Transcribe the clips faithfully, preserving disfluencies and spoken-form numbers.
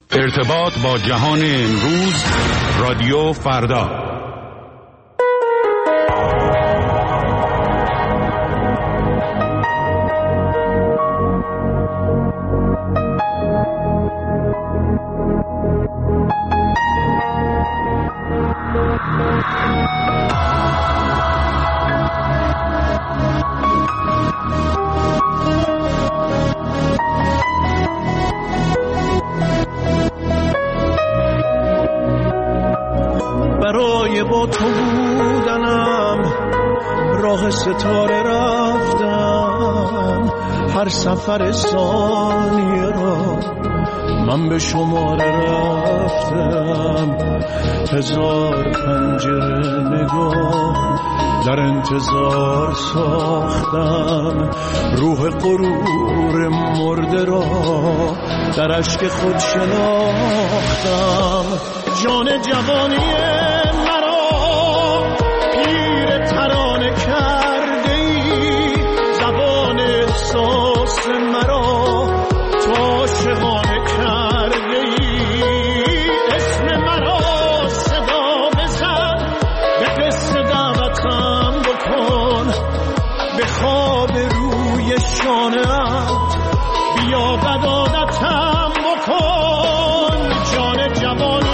ارتباط با جهان امروز، رادیو فردا. با تو بودنم راه ستاره رفتم، هر سفر ثانیه را من به شماره رفتم. هزار پنجره نگاه در انتظار ساختم، روح غرور مرده را در اشک خود شناختم. جان جوانی مرا پیر ترانه کرده ای، زبان احساس مرا تو عاشقانه کرده ای. اسم مرا صدا بزن، به قصه دعوتم بکن، به خواب روی شانه‌ات بیا بدادتم بکن. جان جوانی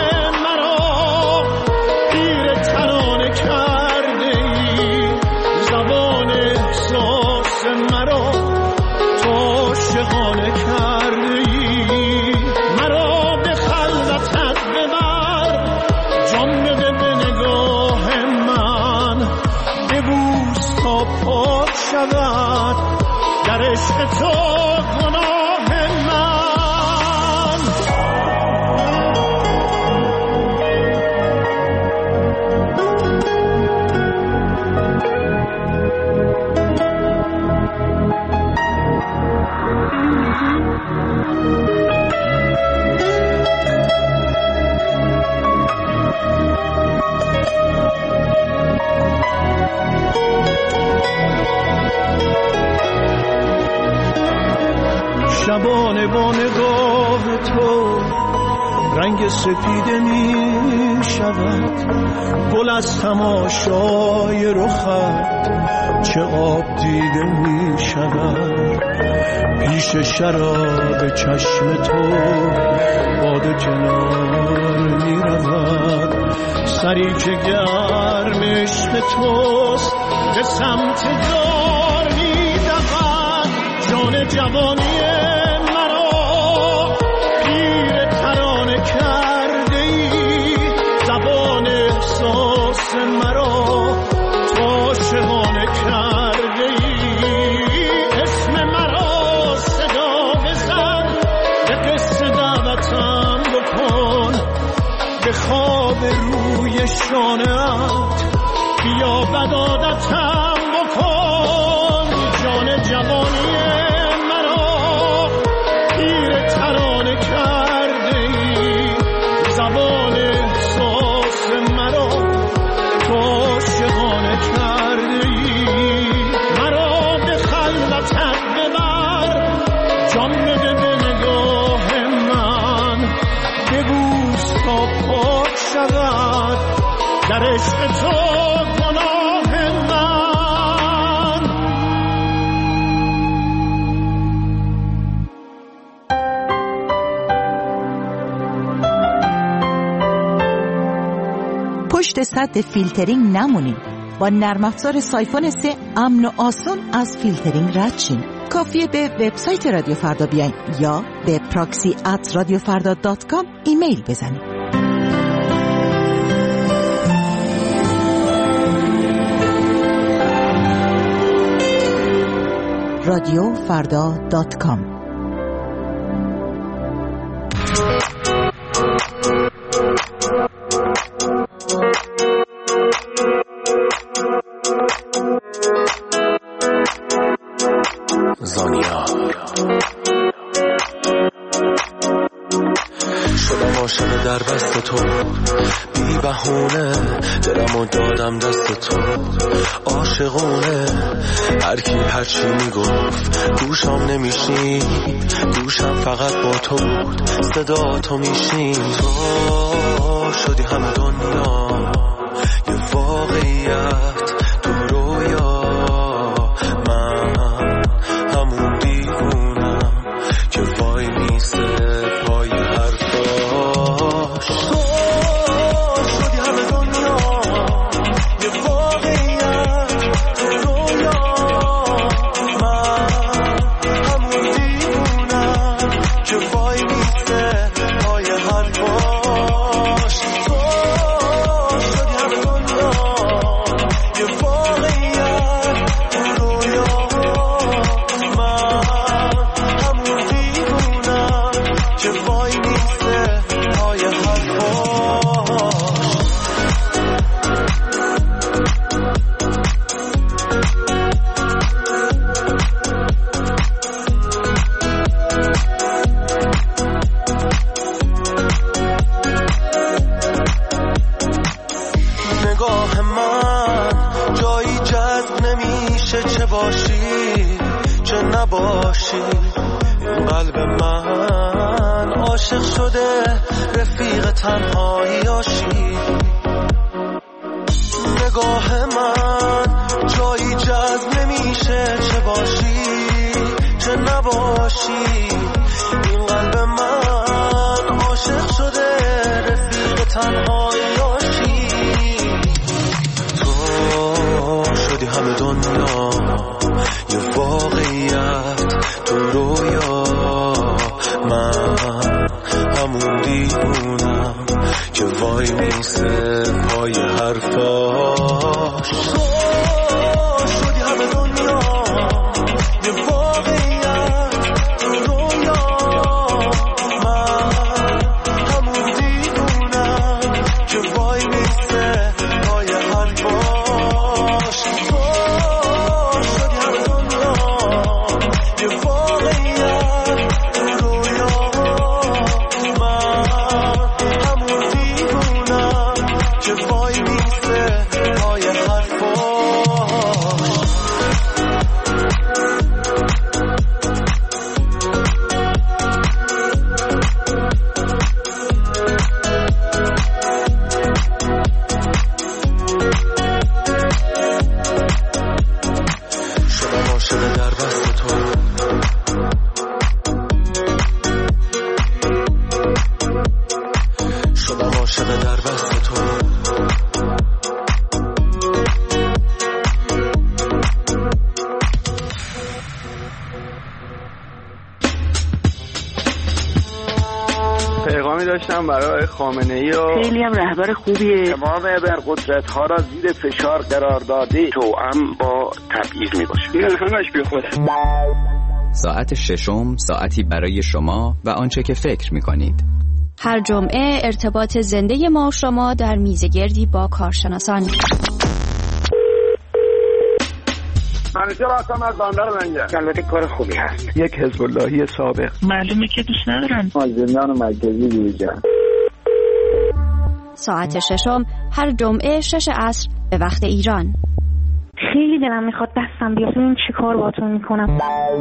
عاشقانه کرده ای. مرا به خلوتت ببر، جان بده به نگاه من، ببوس تا پاک شود در عشق تو گناه من. شبانه با نگاه تو رنگ سپیده می شود، گل از تماشای رخت چه آب دیده می شود. پیش شراب چشم تو باد کنار می رود، سری که گرم عشق توست به سمت دار می دود. جان جوانی مرا تو عاشقانه کرده ای. اسم مرا صدا بزن، به قصه دعوتم بکن، به خواب روی شانه‌ات بیا بدادتم بکن. جان جوانی مرا پیر ترانه کرده ای، زبان احساس مرا عاشقانه کرده ای. مرا به خلوتت ببر، جان بده به نگاه من، ببوس تا پاک شود در عشق تو گناه من. پشت سد فیلترینگ نمونید. با نرم افزار سایفون سه امن و آسان از فیلترینگ رد شین. کافیه به وبسایت رادیو فردا بیاین یا به پراکسی ات رادیو فردا دات کام ایمیل بزنید. رادیو فردا دات کام. شدم عاشق در بست تو، بی بهونه دلمو دادم دست تو، عاشقونه هر کی هر چی میگفت گوشم نمیشنید، گوشم فقط با تو بود، صدا تو میشنید. تو شدی همه دنیا یه واقعیت تو رویا، من همون دیوونم که وای میسته پای حرفاش. تو شدی همه دنیا یه واقعیت تو رویا، من همون دیوونم که وای میسته پای حرفاش. تو شدی همه دنیا یه واقعیت تو رویا، من همون دیوونم که وای میسته پای حرفاش. نگاه من جایی جذب نمیشه، چه باشی چه نباشی. این قلب من عاشق شده رفیق تنهاییاشی. نگاه من جایی جذب نمیشه، چه باشی چه نباشی. این قلب من عاشق شده رفیق تنهاییاشی. تو شدی همه دنیا یه واقعیت تو رویا، من همون دیوونم که وای میسته پای حرفاش. تو شدی همه دنیا یه واقعیت تو رویا، من همون دیوونم که وای میسته پای حرفاش. تو شدی همه دنیا یه واقعیت تو رویا، من همون دیوونم که وای میسته پای حرفاش. شدم عاشق در بست تو، شدم عاشق در بست تو. پیغامی داشتم برای خامنه‌ای و خیلی هم رهبر خوبیه. تمام ابرقدرت‌ها را زیر فشار قرار داده، توأم با تبعیض میباشه. این همش بیخوده. ساعت ششم، ساعتی برای شما و آنچه که فکر می‌کنید. هر جمعه ارتباط زنده ما و شما در میزگردی با کارشناسان. منیجر هستم از بندر منجر. البته کار خوبی هست. یک حزب اللهی سابق. معلومه که دوست ندارن. از زندان مرکزی بیرون. ساعت ششم هر جمعه شش عصر به وقت ایران. خیلی دلم میخواد دستم بیاد ببین چی کار باهاتون میکنم.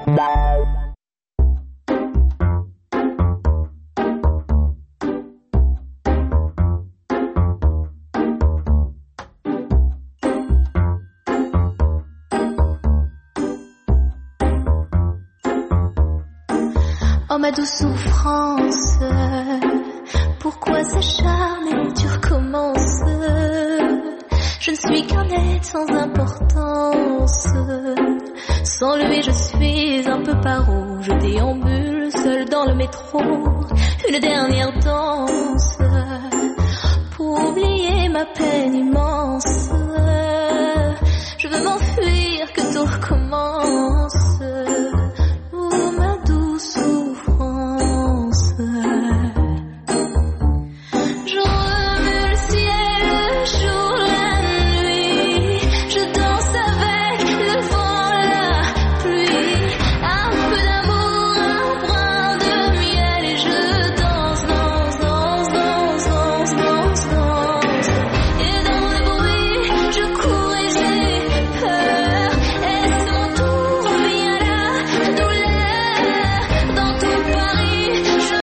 Oh ma douce souffrance, pourquoi s'acharner, tu recommences. Je ne suis qu'un être sans importance. Sans lui je suis un peu paro. Je déambule seul dans le métro. Une dernière danse pour oublier ma peine immense. Je veux m'enfuir, que tout recommence.